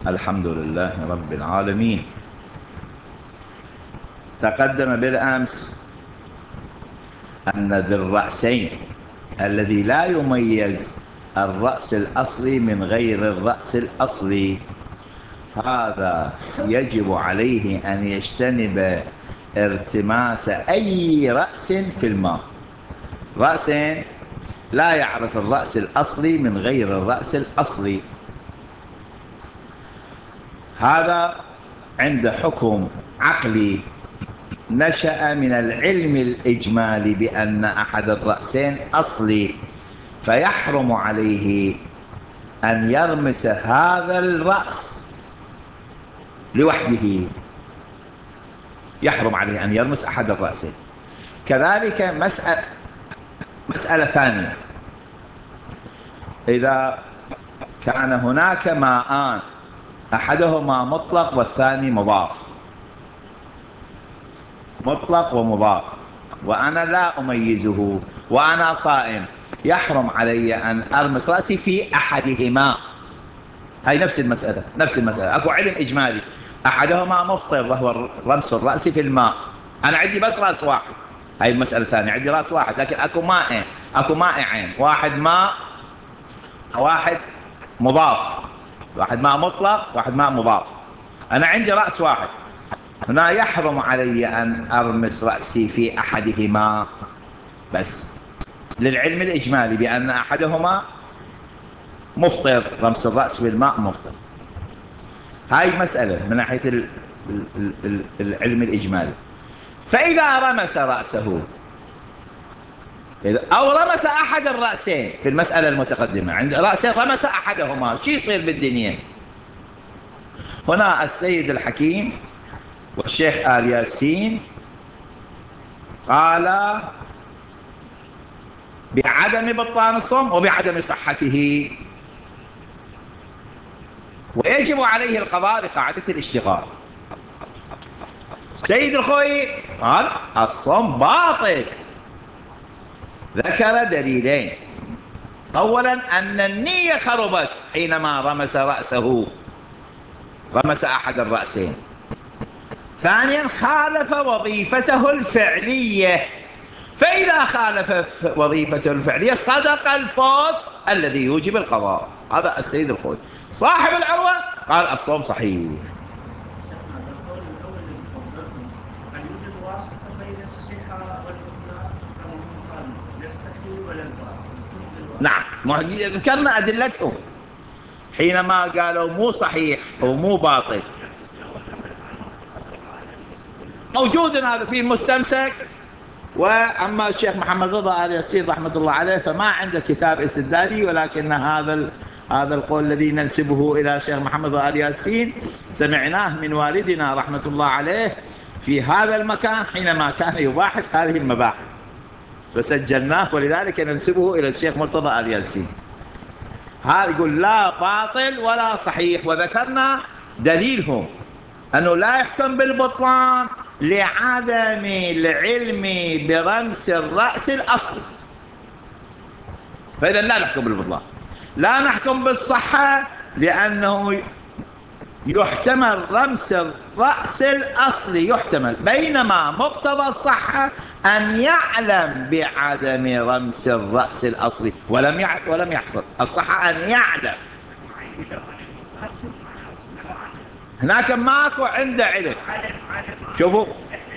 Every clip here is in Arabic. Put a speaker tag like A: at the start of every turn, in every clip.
A: الحمد لله رب العالمين. تقدم بالأمس أن ذي الرأسين الذي لا يميز الرأس الأصلي من غير الرأس الأصلي، هذا يجب عليه أن يجتنب ارتماس أي رأس في الماء. رأس لا يعرف الرأس الأصلي من غير الرأس الأصلي، هذا عند حكم عقلي نشأ من العلم الإجمالي بأن أحد الرأسين أصلي، فيحرم عليه أن يرمس هذا الرأس لوحده، يحرم عليه أن يرمس أحد الرأسين. كذلك مسألة ثانية، إذا كان هناك ماءان أحدهما مطلق والثاني مضاف، مطلق ومضاف، وأنا لا أميزه وأنا صائم، يحرم علي أن أرمس رأسي في أحدهما. هاي نفس المسألة، نفس المسألة، أكو علم إجمالي، أحدهما مفطر وهو رمس الرأس في الماء، أنا عندي بس رأس واحد. هاي المسألة الثانية، عندي رأس واحد لكن أكو مائين، أكو مائعين، واحد ماء واحد مضاف، واحد ماء مطلق واحد ماء مضاف، أنا عندي رأس واحد، هنا يحرم علي أن أرمس رأسي في أحدهما بس، للعلم الإجمالي بأن أحدهما مفطر، رمس الرأس في الماء مفطر. هاي مسألة من ناحية العلم الإجمالي. فإذا رمس رأسه أو رمس أحد الرأسين في المسألة المتقدمة، عند رأسين رمس أحدهما، شو يصير بالدنيا؟ هنا السيد الحكيم والشيخ آل ياسين قال بعدم بطلان الصوم وبعدم صحته، ويجب عليه القضاء لقاعدة الاشتغال. سيد الخوي قال الصوم باطل، ذكر دليلين: أولا أن النية خربت حينما رمس رأسه، رمس أحد الرأسين. ثانيا خالف وظيفته الفعلية، فإذا خالف وظيفته الفعلية صدق الفوت الذي يوجب القضاء. هذا السيد الخوي. صاحب العروة قال الصوم صحيح. نعم، ذكرنا أدلتهم حينما قالوا مو صحيح ومو باطل، موجود هذا فيه مستمسك. وأما الشيخ محمد رضا آل ياسين رحمة الله عليه فما عنده كتاب استدلالي، ولكن هذا القول الذي ننسبه إلى الشيخ محمد رضا آل ياسين سمعناه من والدنا رحمة الله عليه في هذا المكان حينما كان يباحث هذه المباحث، فسجلناه، ولذلك ننسبه إلى الشيخ مرتضى آل ياسين. هذا يقول لا باطل ولا صحيح، وذكرنا دليلهم أنه لا يحكم بالبطلان لعدم العلم برمس الرأس الأصلي، فإذا لا نحكم بالبطلان. لا نحكم بالصحة لأنه يحتمل رمس الرأس الأصلي، يحتمل، بينما مقتضى الصحة أن يعلم بعدم رمس الرأس الأصلي، ولم يحصل الصحة أن يعلم. هناك ماكو عنده علم. شوفوا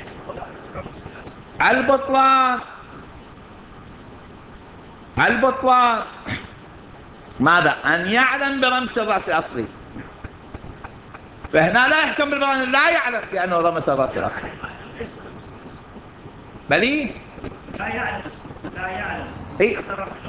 A: البطلان، البطلان ماذا؟ أن يعلم برمس الرأس الأصلي، فهنا لا يحكم بالبطلان، لا يعلم بأنه رمس الرأس الأصلي، بل لا يعلم، لا يعلم. إيه؟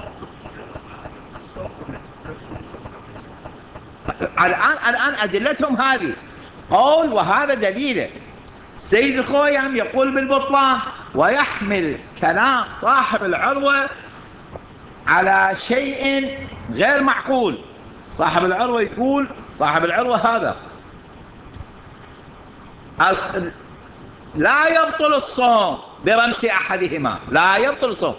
A: الآن أدلتهم هذه قول وهذا دليله. سيد الخويم يقول بالبطلان ويحمل كلام صاحب العروة على شيء غير معقول. صاحب العروة يقول، صاحب العروة هذا لا يبطل الصوم برمس أحدهما، لا يبطل الصوم.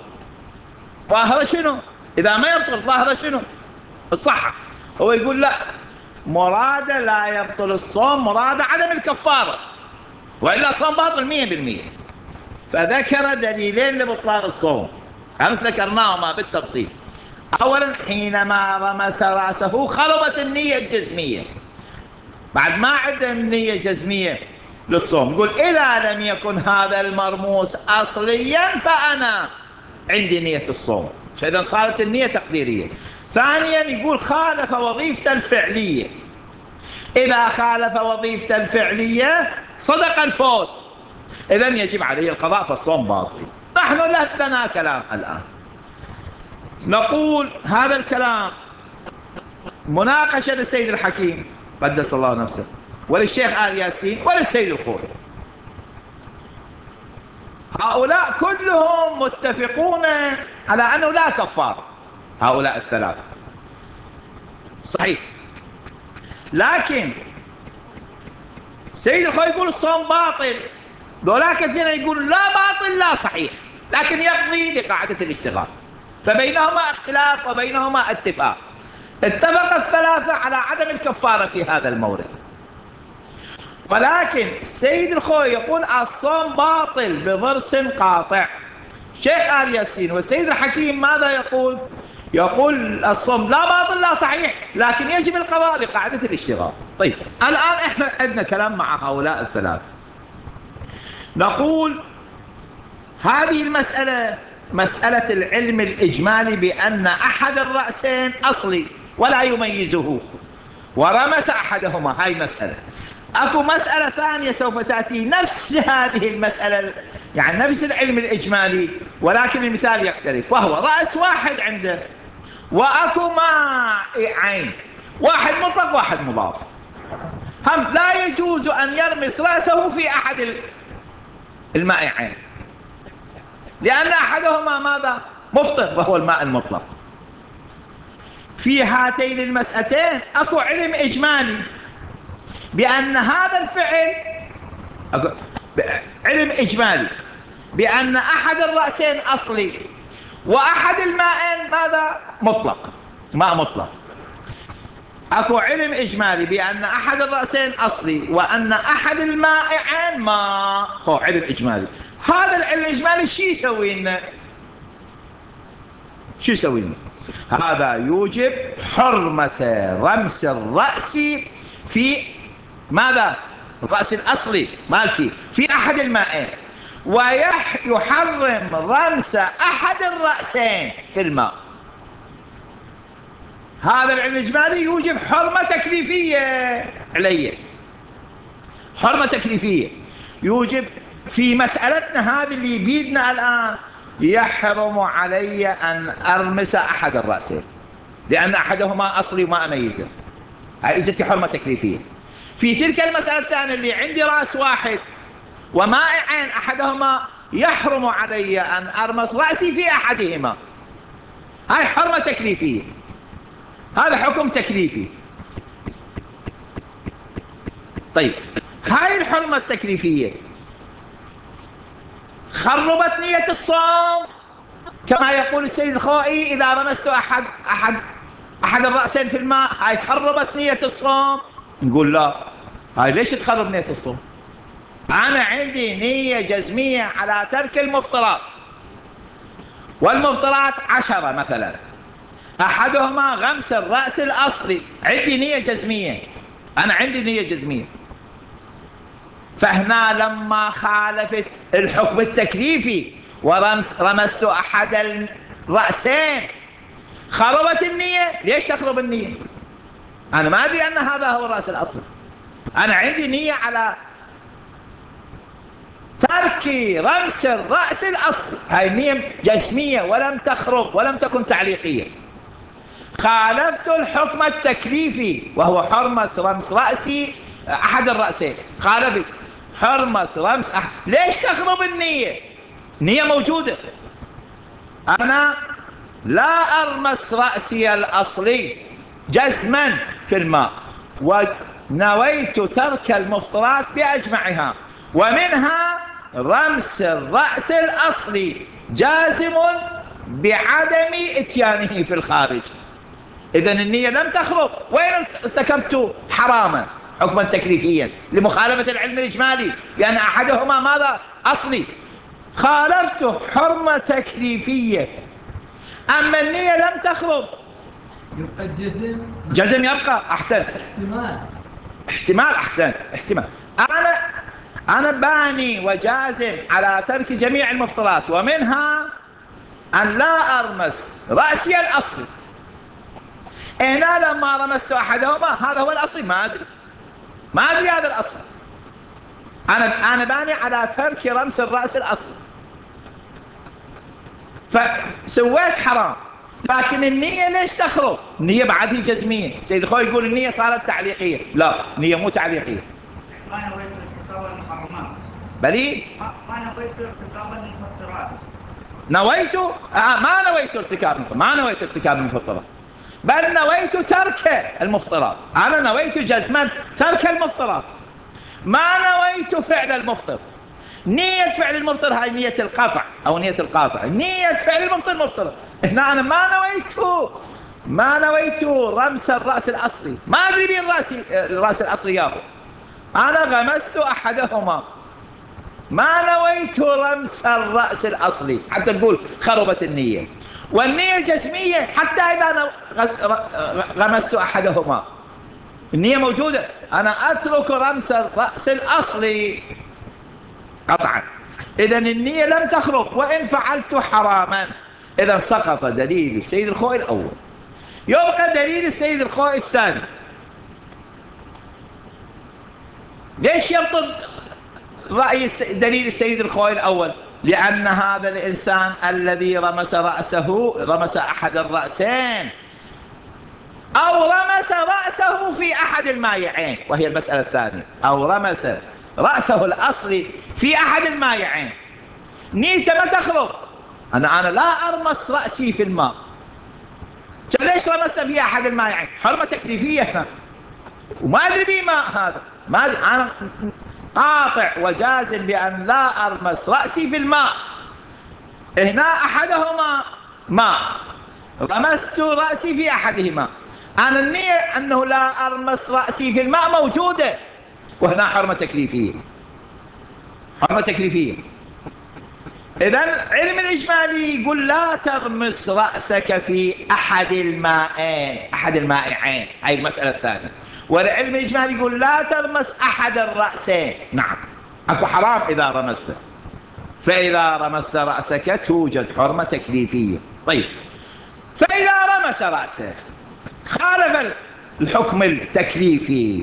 A: ظاهر شنو؟ إذا ما يبطل ظاهر شنو؟ الصحة. هو يقول لا، مراد لا يبطل الصوم، مراد عدم الكفارة، وإلا الصوم باطل 100%. فذكر دليلين لبطلان الصوم أمس ذكرناهما بالتفصيل. أولا حينما رمس رأسه خربت النية الجزمية، بعد ما عندنا النية الجزمية للصوم. يقول إذا لم يكن هذا المرموس أصليا فأنا عندي نية الصوم، فإذا صارت النية تقديرية. ثانيا يقول خالف وظيفة الفعلية، إذا خالف وظيفة الفعلية صدق الفوت، إذا يجب عليه القضاء فالصوم باطل. نحن لنا كلام الآن، نقول هذا الكلام مناقشة للسيد الحكيم قدس الله نفسه، وللشيخ آل ياسين، وللسيد الخوئي. هؤلاء كلهم متفقون على أنه لا كفارة، هؤلاء الثلاثة صحيح. لكن السيد الخوئي يقول الصوم باطل، ذولا كثيرا يقول لا باطل لا صحيح، لكن يقضي لقاعدة الاشتغال. فبينهما اختلاف وبينهما اتفاق. اتفق الثلاثة على عدم الكفارة في هذا المورد، ولكن السيد الخوئي يقول الصوم باطل بضرس قاطع. شيخ آل ياسين والسيد الحكيم ماذا يقول؟ يقول الصوم لا باطل لا صحيح، لكن يجب القضاء لقاعدة الاشتغال. طيب الآن احنا عندنا كلام مع هؤلاء الثلاثة، نقول هذه المسألة مسألة العلم الإجمالي بأن أحد الرأسين أصلي ولا يميزه، ورمس أحدهما، هاي مسألة. أكو مسألة ثانية سوف تأتي نفس هذه المسألة، يعني نفس العلم الإجمالي، ولكن المثال يختلف، وهو رأس واحد عنده وأكو مائعين، واحد مطلق واحد مضاف. هم لا يجوز أن يرمس رأسه في أحد المائعين، لأن أحدهما ماذا؟ مفطر وهو الماء المطلق. في هاتين المسألتين أكو علم إجمالي بأن هذا الفعل، علم إجمالي بأن أحد الرأسين أصلي وأحد المائين ماذا؟ مطلق، ماء مطلق. أكو علم إجمالي بأن أحد الرأسين أصلي وأن أحد المائعين ماء، هو علم إجمالي. هذا العلم الإجمالي شو يسوي لنا؟ شو يسوي لنا؟ هذا يوجب حرمة رمس الرأس في ماذا؟ الرأس الأصلي مالتي في أحد المائين، ويحرم رمس أحد الرأسين في الماء. هذا العلم الإجمالي يوجب حرمة تكليفية عليه، حرمة تكليفية يوجب في مسألتنا هذه اللي بيدنا الآن، يحرم علي أن أرمس أحد الرأسين لأن أحدهما أصلي وما أميزه، هاي إجت حرمة تكليفية. في تلك المسألة الثانية اللي عندي رأس واحد ومائعين أحدهما، يحرم علي أن أرمس رأسي في أحدهما، هاي حرمة تكليفية، هذا حكم تكليفي. طيب هاي الحرمة التكليفية خربت نية الصوم كما يقول السيد الخوئي إذا رمست أحد الرأسين في الماء، هاي خربت نية الصوم. نقول لا، هاي ليش تخرب نية الصوم؟ أنا عندي نية جزمية على ترك المفطرات، والمفطرات 10 مثلا، أحدهما غمس الرأس الأصلي، عندي نية جزمية، أنا عندي نية جزمية. فهنا لما خالفت الحكم التكليفي ورمست أحد الرأسين خربت النية. ليش تخرب النية؟ أنا ما أدري أن هذا هو الرأس الأصلي، أنا عندي نية على ترك رمس الرأس الأصلي، هاي النية جسمية ولم تخرب ولم تكن تعليقية. خالفت الحكم التكليفي وهو حرمة رمس رأسي أحد الرأسين، خالفت حرمة رمس ليش تخرب النية؟ النية موجودة، أنا لا أرمس رأسي الأصلي جزما في الماء، ونويت ترك المفطرات بأجمعها، ومنها رمس الرأس الأصلي جازم بعدم إتيانه في الخارج. إذن النية لم تخرج، وإن ارتكبت حراما حكما تكليفيا لمخالفة العلم الإجمالي، لأن أحدهما ماذا؟ أصلي. خالفت حرمة تكليفية، أما النية لم تخرج. جزم يبقى. أحسن. احتمال. أحسن. احتمال. أنا باني وجازم على ترك جميع المفطرات، ومنها أن لا أرمس رأسي الأصلي. هنا لما رمست أحدهما هذا هو الأصلي، ما أدري هذا الأصل. أنا باني على ترك رمس الرأس الأصلي، فسويت حرام، لكن النية ليش تخرج؟ النية بعد هي جزمية. سيد الخوي يقول النية صارت تعليقية. لا، النية مو تعليقية.
B: ما نويت ارتكاب المحرمات.
A: بلي
B: ما نويت ارتكاب المفطرات.
A: ما نويت ارتكاب المفطرات، بل نويت ترك المفطرات. أنا نويت جزما ترك المفطرات، ما نويت فعل المفطر. نية فعل المفطر هاي نية القطع أو نية القاطع. نية فعل المفطر مفطر. هنا أنا ما نويت رمس الرأس الأصلي. ما أدري بين الرأس الأصلي ياهو. أنا غمست أحدهما، ما نويت رمس الرأس الأصلي حتى نقول خربت النية. والنية جزمية حتى إذا غمست أحدهما النية موجودة. أنا أترك رمس الرأس الأصلي قطعا. إذن النية لم تخرج وإن فعلت حراما. إذن سقط دليل السيد الخوئي الأول، يبقى دليل السيد الخوئي الثاني. ليش يبطل رأي دليل السيد الخوئي الأول؟ لأن هذا الإنسان الذي رمس أحد الرأسين، أو رمس رأسه في أحد المائعين، وهي المسألة الثانية، أو رمس رأسه الأصلي في أحد المائعين، نيته ما تخرج. أنا لا أرمس رأسي في الماء، ليش رمست في أحد المائعين؟ حرمة تكليفية هنا، وما أدري بماء هذا، ما أدري. أنا قاطع وجازم بأن لا أرمس رأسي في الماء. هنا أحدهما ماء، رمست رأسي في أحدهما. أنا النية أنه لا أرمس رأسي في الماء موجودة، وهنا حرمة تكليفية. حرمة تكليفية. إذن علم الإجمالي يقول لا ترمس رأسك في أحد المائعين، هاي المسألة الثانية. والعلم الإجمالي يقول لا ترمس أحد الرأسين. نعم، أكو حرام إذا رمست، فإذا رمست رأسك توجد حرمة تكليفية. طيب، فإذا رمس رأسه خالف الحكم التكليفي،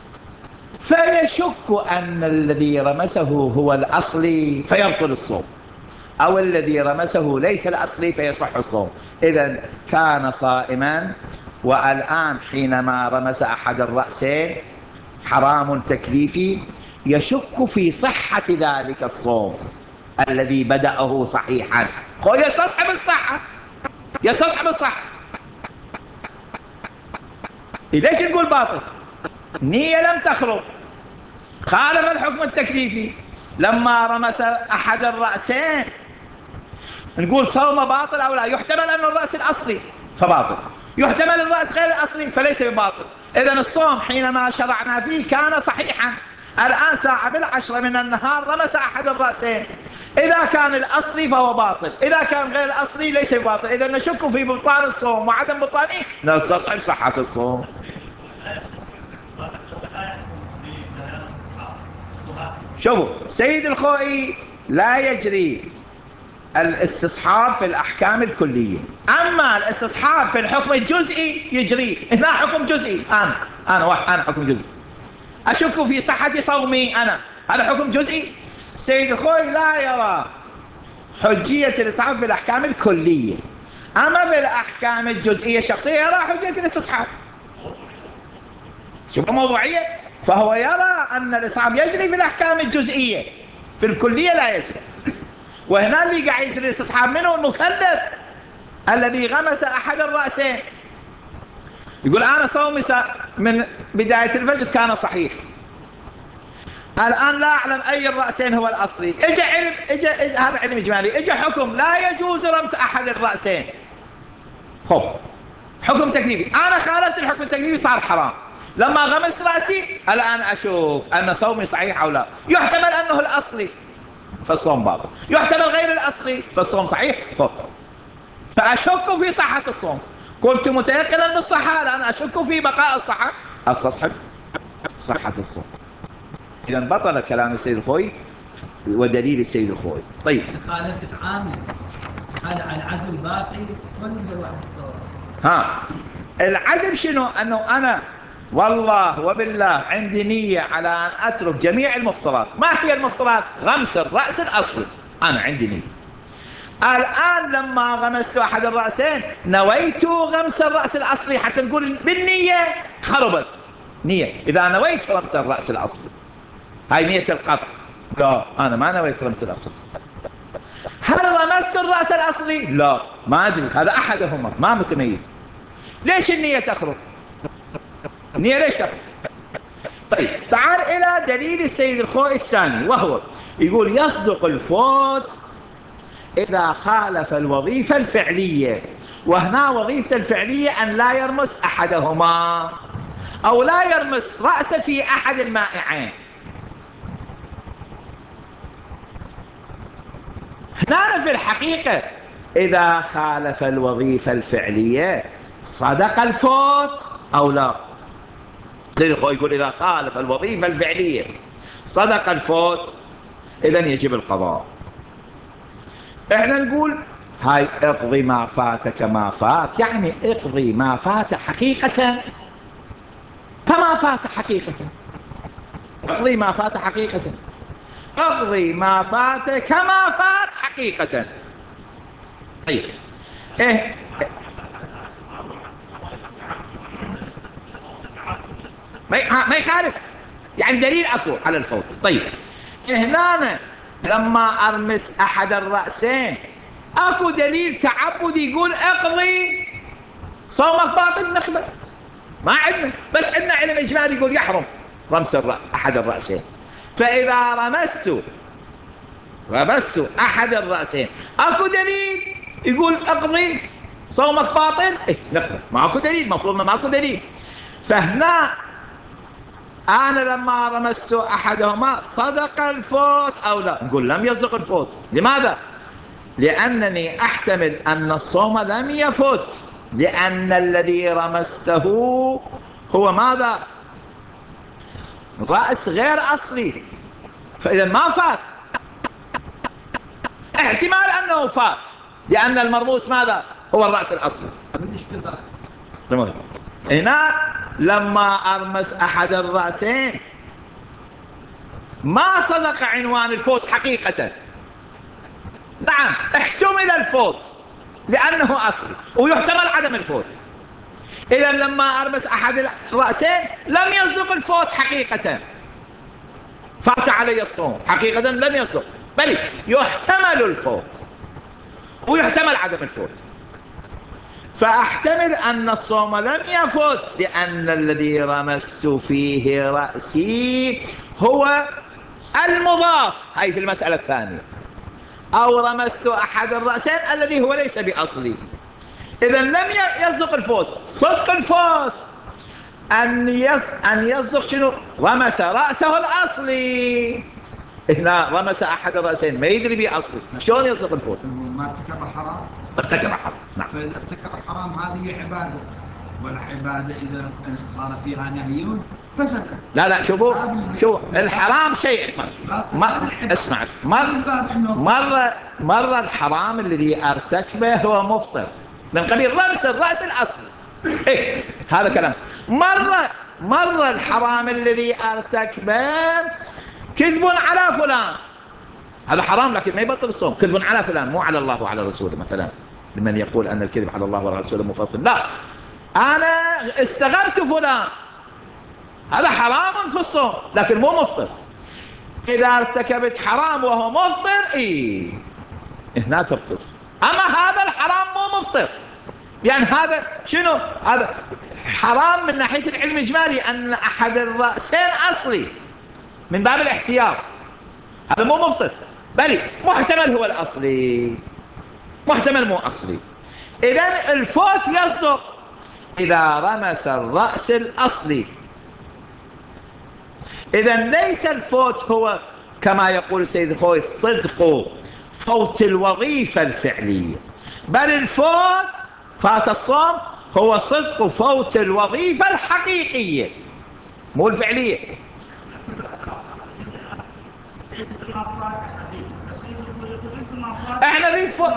A: فيشك أن الذي رمسه هو الأصلي فيبطل الصوم، أو الذي رمسه ليس الأصلي فيصح الصوم. إذن كان صائما، والآن حينما رمس أحد الرأسين حرام تكليفي، يشك في صحة ذلك الصوم الذي بدأه صحيحا. قل يستصحب الصحة. ليش نقول باطل؟ نية لم تخرج، خالف الحكم التكليفي. لما رمس أحد الرأسين نقول صوم باطل أو لا؟ يحتمل أن الرأس الأصلي فباطل، يحتمل الرأس غير الأصلي فليس بباطل. إذن الصوم حينما شرعنا فيه كان صحيحا. الآن ساعة بالعشرة من النهار رمس أحد الرأسين، إذا كان الأصلي فهو باطل، إذا كان غير الأصلي ليس بباطل. إذا نشك في بطلان الصوم وعدم بطلانه نستصحب صحة الصوم. شوفوا، سيد الخوئي لا يجري الاستصحاب في الأحكام الكلية، أما الاستصحاب في الحكم الجزئي يجري. هنا حكم جزئي، أنا حكم جزئي أشك في صحة صومي، هذا حكم جزئي. سيد الخوئي لا يرى حجية الاستصحاب في الأحكام الكلية، أما في الأحكام الجزئية الشخصية يرى حجية الاستصحاب. شوفوا موضوعية، فهو يرى أن الاستصحاب يجري في الأحكام الجزئية، في الكلية لا يجري. وهنا اللي قاعد يجري الاستصحاب منه المكلف الذي غمس أحد الرأسين. يقول أنا صومي من بداية الفجر كان صحيح، الآن لا أعلم أي الرأسين هو الأصلي. هذا علم إجمالي، إجا حكم لا يجوز رمس أحد الرأسين. خب حكم تكليفي، أنا خالفت الحكم التكليفي صار حرام. لما غمست رأسي الآن أشوف أن صومي صحيح أو لا. يحتمل أنه الأصلي فالصوم باطل، يحتمل غير الأصلي فالصوم صحيح، فأشك في صحة الصوم. كنت متيقنا بالصحة، الآن أشك في بقاء الصحة، أستصحب صحة الصوم. إذا بطل كلام السيد الخوي ودليل السيد الخوي. طيب
C: خالفت عامل هذا العزم باقي ولا واحد
A: ها العزم شنو؟ أنه أنا والله وبالله عندي نية على أن أترك جميع المفطرات. ما هي المفطرات؟ غمس الرأس الأصلي، أنا عندي نية. الآن لما غمست أحد الرأسين نويت غمس الرأس الأصلي، حتى نقول بالنية خربت نية. إذا نويت غمس الرأس الأصلي هاي نية القطع، لا أنا ما نويت غمس الأصلي. هل غمست الرأس الأصلي؟ لا ما أدري، هذا أحدهما ما متميز. ليش النية تخرب؟ النية ليش تخرب؟ طيب تعال إلى دليل السيد الخوئي الثاني، وهو يقول يصدق الفوت إذا خالف الوظيفة الفعلية. وهنا وظيفة الفعلية أن لا يرمس أحدهما أو لا يرمس رأسه في أحد المائعين. هنا في الحقيقة إذا خالف الوظيفة الفعلية صدق الفوت أو لا. يقول إذا خالف الوظيفة الفعلية صدق الفوت إذن يجب القضاء. احنا نقول هاي اقضي ما فاتك ما فات، يعني اقضي ما فات حقيقة كما فات حقيقة. اقضي ما فات حقيقة، اقضي ما فات كما فات حقيقة. طيب ايه ما يخالف، يعني دليل اكو على الفوت. طيب هنا لما ارمس احد الرأسين اكو دليل تعبدي يقول اقضي صومك باطل نخبة، ما عندنا، بس عندنا علم اجمالي يقول يحرم رمس احد الرأسين. فاذا رمست احد الرأسين اكو دليل يقول اقضي صومك باطل؟ نخبة، ماكو دليل، مفروض ماكو دليل. فهنا أنا لما رمست أحدهما صدق الفوت أو لا؟ نقول لم يصدق الفوت. لماذا؟ لأنني أحتمل أن الصوم لم يفوت، لأن الذي رمسته هو ماذا؟ رأس غير أصلي، فإذا ما فات. احتمال أنه فات لأن المرموس ماذا؟ هو الرأس الأصلي. تمام. هنا لما أرمس أحد الرأسين ما صدق عنوان الفوت حقيقة. نعم احتمل الفوت لأنه أصلي، ويحتمل عدم الفوت. إذا لما أرمس أحد الرأسين لم يصدق الفوت حقيقة، فات علي الصوم حقيقة لم يصدق، بل يحتمل الفوت ويحتمل عدم الفوت. فأحتمل أن الصوم لم يفوت لأن الذي رمست فيه رأسي هو المضاف، هاي في المسألة الثانية، أو رمست أحد الرأسين الذي هو ليس بأصلي. إذا لم يصدق الفوت. صدق الفوت أن يصدق شنو؟ رمس رأسه الأصلي. هنا رمس أحد الرأسين ما يدري بأصلي، شلون يصدق الفوت؟
D: ما ارتكب حرام.
A: ارتكب حرام، نعم.
D: فإذا ارتكب حرام هذه عبادة، والعبادة إذا صار فيها نهي فسدت.
A: لا شوفوا الحرام شيء اسمع مرة الحرام الذي ارتكبه هو مفطر من قبيل رمس الرأس الأصلي، إيه هذا كلام. مرة الحرام الذي ارتكبه كذب على فلان، هذا حرام لكن ما يبطل الصوم. كذب على فلان، مو على الله وعلى رسوله مثلا، لمن يقول أن الكذب على الله وعلى رسوله مفطر. لا، أنا استغرت فلان، هذا حرام في الصوم لكن مو مفطر. إذا ارتكبت حرام وهو مفطر هنا تبطل. أما هذا الحرام مو مفطر، يعني هذا شنو؟ هذا حرام من ناحية العلم الإجمالي أن أحد الرأسين أصلي من باب الاحتياط، هذا مو مفطر، بل محتمل هو الأصلي، محتمل مو أصلي. إذن الفوت يصدق إذا رمس الرأس الأصلي. إذا ليس الفوت هو كما يقول السيد الخوئي صدق فوت الوظيفة الفعلية، بل الفوت فات الصوم هو صدق فوت الوظيفة الحقيقية مو الفعلية. احنا نريد فوت.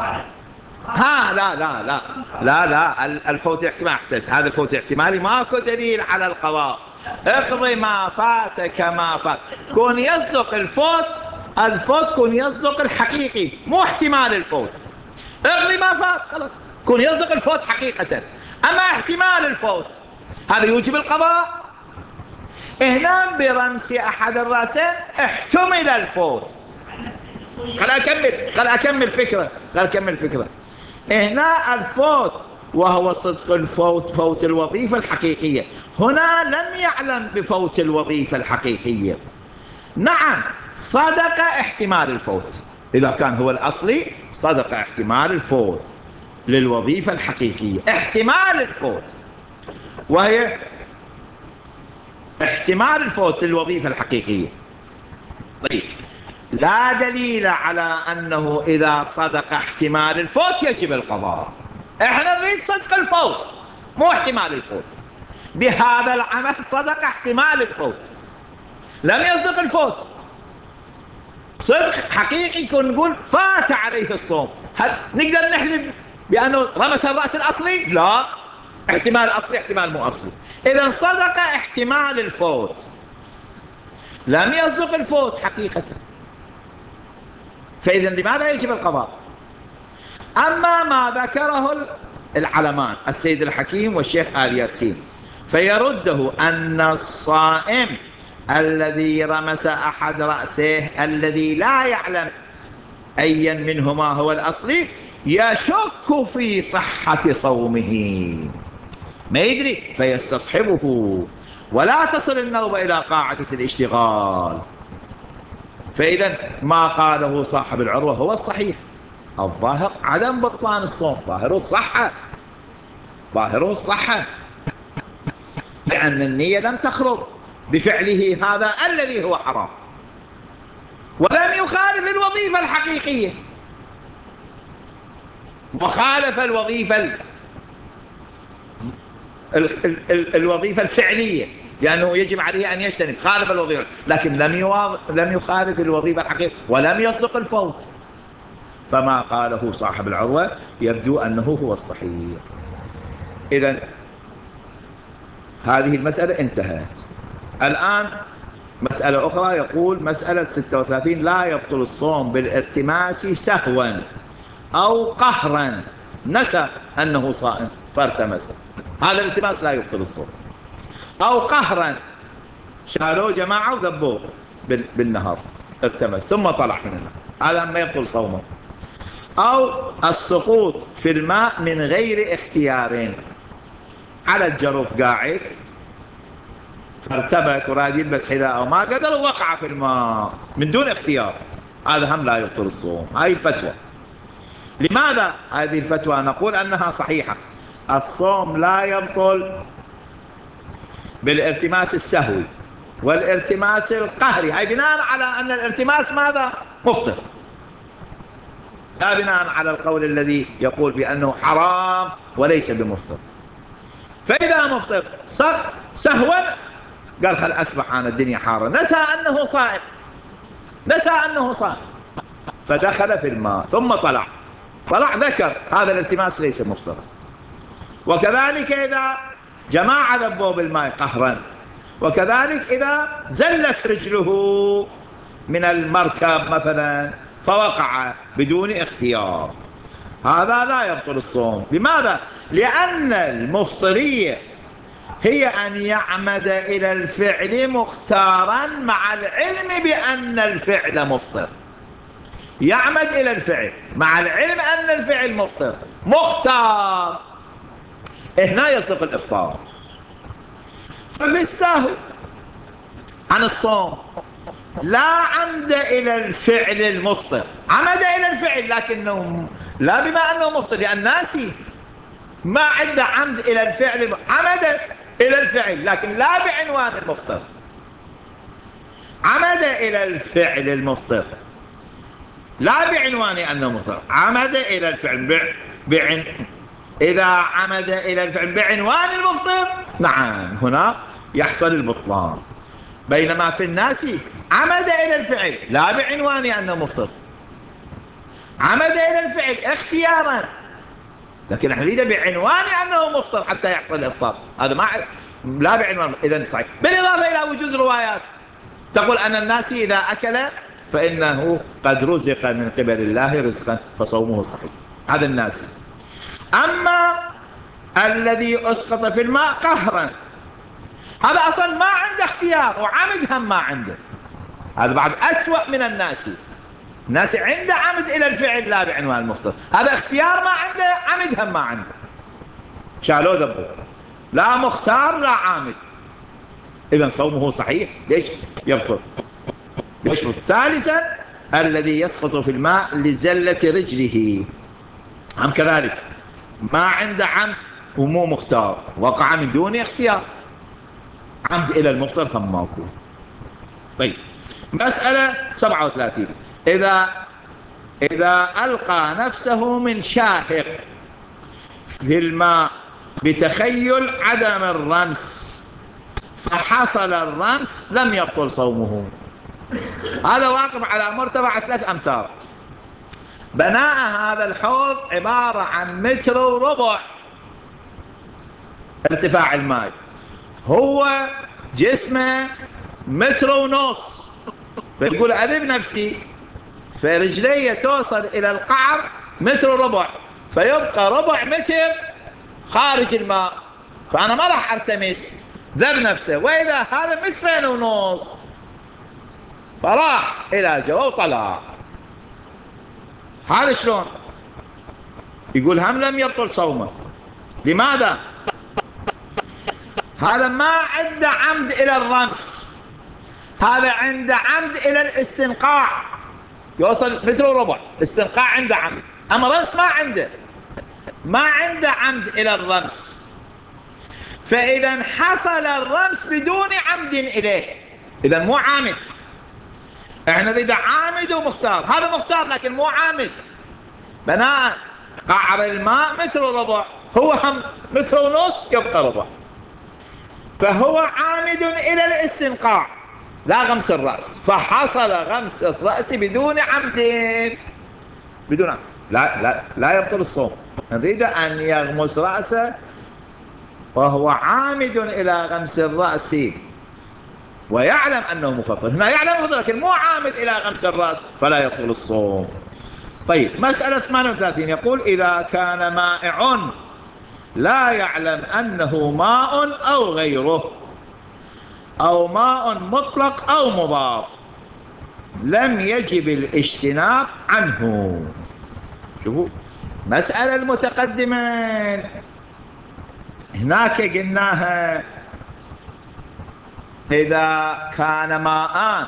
A: لا الفوت احتمال. احسنت، هذا الفوت احتمالي، ماكو دليل على القضاء. اقضي ما فاتك ما فات، كون يصدق الفوت كون يصدق الحقيقي مو احتمال الفوت. اقضي ما فات خلاص كون يصدق الفوت حقيقة، اما احتمال الفوت هذا يوجب القضاء. هنا برمس احد الرأسين احتمل الفوت. خل اكمل فكرة. هنا الفوت وهو صدق الفوت فوت الوظيفة الحقيقية، هنا لم يعلم بفوت الوظيفة الحقيقية. نعم صدق احتمال الفوت، إذا كان هو الأصلي صدق احتمال الفوت للوظيفة الحقيقية، احتمال الفوت، وهي احتمال الفوت للوظيفة الحقيقية. طيب لا دليل على أنه إذا صدق احتمال الفوت يجب القضاء. احنا نريد صدق الفوت مو احتمال الفوت. بهذا العمل صدق احتمال الفوت، لم يصدق الفوت. صدق حقيقي كن نقول فات عليه الصوم، هل نقدر نحلف بأنه رمس الرأس الأصلي؟ لا، احتمال أصلي احتمال مو أصلي. إذا صدق احتمال الفوت، لم يصدق الفوت حقيقة، فإذا لماذا يجب القضاء؟ أما ما ذكره العلمان السيد الحكيم والشيخ آل ياسين فيرده أن الصائم الذي رمس أحد رأسه الذي لا يعلم أيا منهما هو الأصلي يشك في صحة صومه، ما يدري فيستصحبه ولا تصل النوبة إلى قاعدة الاشتغال. فإذا ما قاله صاحب العروة هو الصحيح، الظاهر عدم بطلان الصوم، ظاهره الصحة، لأن النية لم تخرج بفعله هذا الذي هو حرام، ولم يخالف الوظيفة الحقيقية، وخالف الوظيفة الفعلية، لأنه يجب عليه أن يجتنب، خالف الوظيفة، لكن لم يخالف الوظيفة الحقيقية ولم يصدق الفوت. فما قاله صاحب العروة يبدو أنه هو الصحيح. إذن هذه المسألة انتهت. الآن مسألة أخرى، يقول مسألة 36: لا يبطل الصوم بالارتماس سهوا أو قهرا، نسى أنه صائم فارتمس، هذا الالتماس لا يبطل الصوم. أو قهرا، شالوه جماعة وذبوه بالنهار، ارتمس ثم طلع من النهار، هذا ما يبطل صومه. أو السقوط في الماء من غير اختيار، على الجرف قاعد فارتبك وراد يلبس حذاء وما قدر وقع في الماء من دون اختيار، هذا هم لا يبطل الصوم. هاي الفتوى. لماذا هذه الفتوى نقول أنها صحيحة؟ الصوم لا يبطل بالارتماس السهوي والارتماس القهري، هاي بناء على أن الارتماس ماذا؟ مفطر، لا بناء على القول الذي يقول بأنه حرام وليس بمفطر. فإذا مفطر سهوا قال خل أسبح أنا الدنيا حارة، نسى أنه صائم فدخل في الماء ثم طلع ذكر هذا الالتماس ليس مفطرا. وكذلك إذا جماعة ذبوا بالماء قهرا، وكذلك إذا زلت رجله من المركب مثلا فوقع بدون اختيار، هذا لا يبطل الصوم. لماذا؟ لأن المفطرية هي أن يعمد إلى الفعل مختارا مع العلم بأن الفعل مفطر، يعمد إلى الفعل مع العلم أن الفعل مفطر، مختار، هنا يصدق الإفطار. ففي السهو عن الصوم لا عمد إلى الفعل المفطر، عمد إلى الفعل لكنه لا بما أنه مفطر لأن ناسي، ما عنده عمد إلى الفعل، عمد إلى الفعل لكن لا بعنوان المفطر، عمد إلى الفعل المفطر لا بعنوان أنه مفطر، عمد إلى الفعل إذا عمد إلى الفعل بعنوان المفطر نعم هنا يحصل البطلان. بينما في الناس عمد إلى الفعل لا بعنوان أنه مفطر، عمد إلى الفعل اختيارا، لكن احنا نريد بعنوان أنه مفطر حتى يحصل الإفطار، هذا ما لا بعنوان. إذن صحيح. بالإضافة إلى وجود روايات تقول أن الناس إذا أكل فإنه قد رزق من قبل الله رزقا فصومه صحيح، هذا الناس. أما الذي أسقط في الماء قهرا هذا أصلا ما عنده اختيار وعمد هم ما عنده، هذا بعد أسوأ من الناس. الناس عنده عمد إلى الفعل لا بعنوان المفطر، هذا اختيار ما عنده، عمد هم ما عنده، شالوه ذبوه، لا مختار لا عامد، إذن صومه صحيح. ليش يبطل؟ ليش؟ ثالثا الذي يسقط في الماء لزلة رجله هم كذلك ما عنده عمد ومو مختار، وقع من دون اختيار، عمد إلى المفطر هم ماكو. طيب مسألة 37 إذا ألقى نفسه من شاهق في الماء بتخيل عدم الرمس فحصل الرمس لم يبطل صومه. هذا واقف على مرتفع 3 أمتار، بناء هذا الحوض عبارة عن 1.25 متر ارتفاع الماء، هو جسمه 1.5 متر، فيقول أذب نفسي فرجلي توصل إلى القعر 1.25 متر، فيبقى 1/4 متر خارج الماء، فأنا ما راح أرتمس، ذب نفسه. وإذا هذا 2.5 متر فراح إلى جوا وطلع، هذا شلون؟ يقول هم لم يبطل صومه. لماذا؟ هذا ما عنده عمد إلى الرمس، هذا عنده عمد إلى الاستنقاع، يوصل 1.25 متر، استنقاع عنده عمد، أما رمس ما عنده عمد إلى الرمس، فإذا حصل الرمس بدون عمد إليه، إذا مو عامد. احنا نريد عامد ومختار، هذا مختار لكن مو عامد، بناء قعر الماء 1.25 متر، هو هم 1.5 متر يبقى ربع، فهو عامد إلى الاستنقاع لا غمس الرأس، فحصل غمس الرأس بدون عمد، بدون عمد. لا يبطل الصوم. نريد أن يغمس رأسه وهو عامد إلى غمس الرأس ويعلم أنه مفطر، هنا يعلم مفطر لكن مو عامد إلى غمس الرأس فلا يبطل الصوم. طيب مسألة 38 يقول إذا كان مائع لا يعلم أنه ماء أو غيره أو ماء مطلق أو مضاف لم يجب الاجتناب عنه. شوفوا مسألة المتقدمين هناك قلناها إذا كان ماءان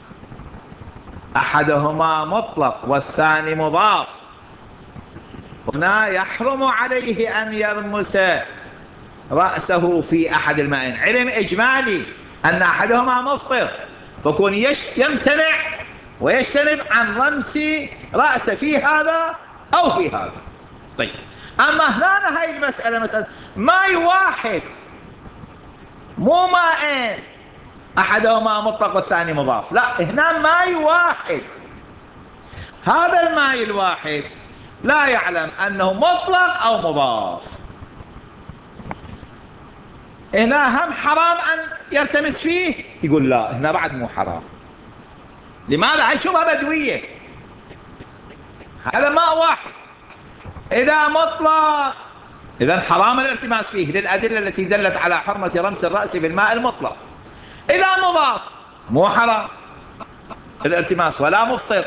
A: أحدهما مطلق والثاني مضاف هنا يحرم عليه أن يرمس رأسه في أحد المائين، علم إجمالي أن أحدهما مفطر فكون يمتنع ويجتنب عن رمس رأسه في هذا أو في هذا. طيب أما هنا هاي المسألة مسألة ماء واحد مو مائين أحدهما مطلق والثاني مضاف، لا هنا ماء واحد، هذا الماء الواحد لا يعلم أنه مطلق أو مضاف، هنا هم حرام أن يرتمس فيه، يقول لا هنا بعد مو حرام. لماذا؟ هاي شبهة بدوية، هذا ماء واحد إذا مطلق إذا حرام الالتماس فيه للأدلة التي دلت على حرمة رمس الرأس بالماء المطلق، إذا مضاف مو حرام الالتماس ولا مفطر.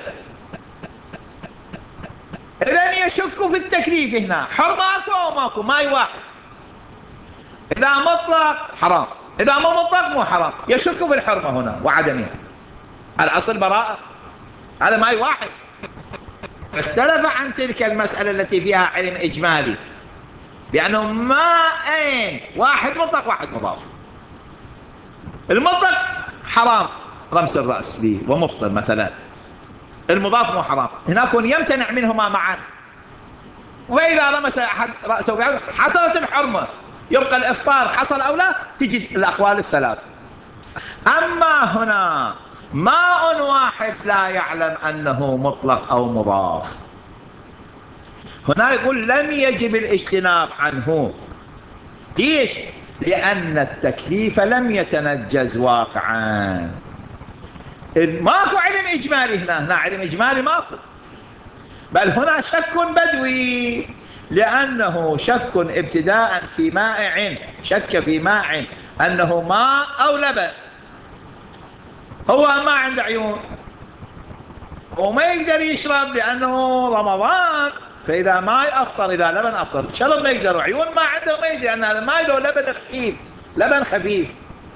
A: إذن يشك في التكليف هنا، حرماكو أو ماكو، ماء واحد إذا مطلق حرام، إذا مو مطلق مو حرام، يشك في الحرمة هنا وعدمها، الأصل براءة، هذا ماء واحد. اختلف عن تلك المسألة التي فيها علم إجمالي لأنه ماءين، واحد مطلق واحد مضاف. المطلق حرام رمس الرأس به ومفطر مثلا، المضاف مو حرام، هناك يمتنع منهما معا. وإذا رمس أحد رأسه حصلت الحرمة، يبقى الإفطار حصل أو لا، تجي الأقوال الثلاث. أما هنا ماء واحد لا يعلم أنه مطلق أو مضاف، هنا يقول لم يجب الاجتناب عنه. ليش؟ لأن التكليف لم يتنجز واقعا. ماكو علم إجمالي هنا علم إجمالي ماكو، بل هنا شك بدوي، لأنه شك ابتداء في مائع، شك في ماء أنه ماء أو لبن. هو ما عنده عيون وما يقدر يشرب لأنه رمضان، فإذا ماء أفطر، إذا لبن أفطر، شرب ما يقدر، عيون ما عنده ما يقدر، لأن الماء له لبن خفيف، لبن خفيف.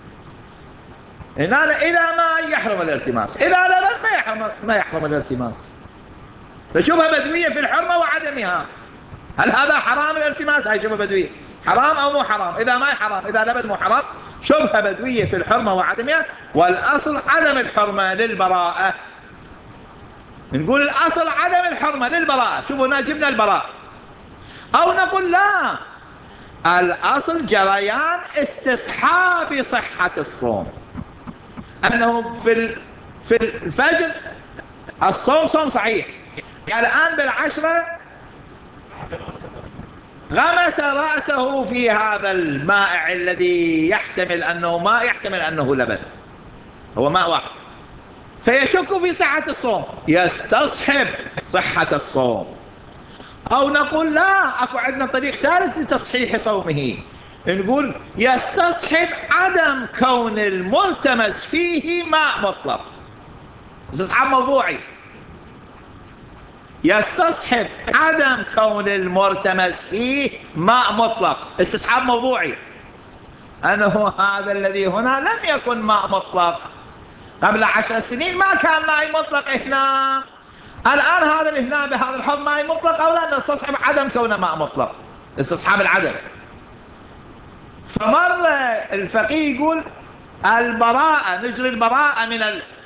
A: إذا ماء يحرم الالتماس، إذا لبن ما يحرم الالتماس. فشبهة بدوية في الحرمة وعدمها. هل هذا حرام الالتماس؟ هاي شبهة بدوية، حرام أو مو حرام؟ إذا ما حرام، إذا لبن مو حرام. شبهة بدوية في الحرمة وعدمها، والأصل عدم الحرمة للبراءة. نقول الأصل عدم الحرمة للبراءة، شوفوا هنا جبنا البراءة. أو نقول لا، الأصل جريان استصحاب صحة الصوم، أنه في الفجر الصوم صوم صحيح. يعني الآن بالعشرة غمس رأسه في هذا المائع الذي يحتمل أنه ماء، يحتمل أنه لبن، هو ماء واحد، فيشك في صحة الصوم، يستصحب صحة الصوم. أو نقول لا، أكو عندنا طريق ثالث لتصحيح صومه، نقول يستصحب عدم كون الملتمس فيه ماء مطلق، استصحاب موضوعي. يستصحب عدم كون الملتمس فيه ماء مطلق، استصحاب موضوعي، أنه هذا الذي هنا لم يكن ماء مطلق قبل 10 سنين، ما كان ماء مطلق هنا. الآن هذا هنا بهذا الحكم ماء مطلق، أو لا نستصحب عدم كونه ماء مطلق، استصحاب العدم. فمر الفقيه يقول البراءة، نجري البراءة من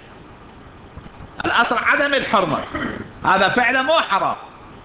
A: الأصل عدم الحرمة، هذا فعلا مو حرام.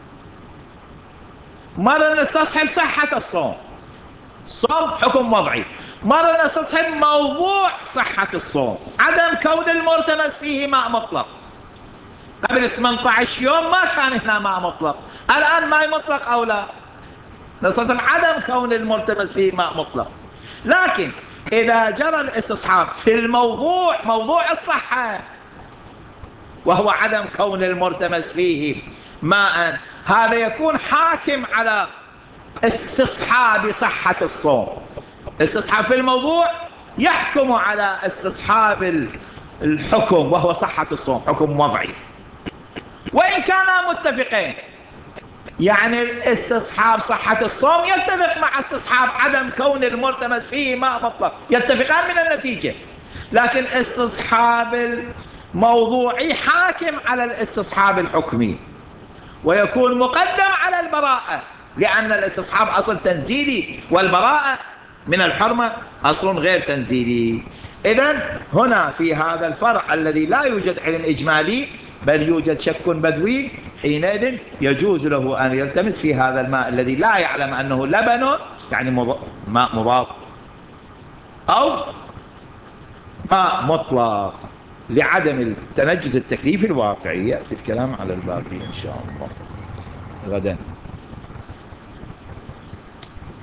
A: مرة نستصحب صحة الصوم، الصوم حكم وضعي. مرة نستصحب موضوع صحة الصوم، عدم كون الملتمس فيه ماء مطلق. قبل 18 يوم ما كان هنا ماء مطلق، الآن ماء مطلق أو لا، نستصحب عدم كون الملتمس فيه ماء مطلق. لكن إذا جرى الاستصحاب في الموضوع، موضوع الصحة، وهو عدم كون الملتمس فيه ماء، هذا يكون حاكم على استصحاب صحة الصوم. استصحاب في الموضوع يحكم على استصحاب الحكم، وهو صحة الصوم، حكم وضعي. وإن كانا متفقين، يعني الاستصحاب صحة الصوم يتفق مع استصحاب عدم كون الملتمس فيه ماء مطلق، يتفقان من النتيجة. لكن استصحاب الموضوعي حاكم على الاستصحاب الحكمي، ويكون مقدم على البراءة، لأن الاستصحاب أصل تنزيلي، والبراءة من الحرمة أصل غير تنزيلي. إذن هنا في هذا الفرع الذي لا يوجد علم إجمالي بل يوجد شك بدوي، حينئذ يجوز له أن يلتمس في هذا الماء الذي لا يعلم أنه لبن، يعني ماء مضاف، أو ماء مطلق، لعدم التنجز التكليفي الواقعي. يأتي الكلام على الباقي إن شاء الله غدا.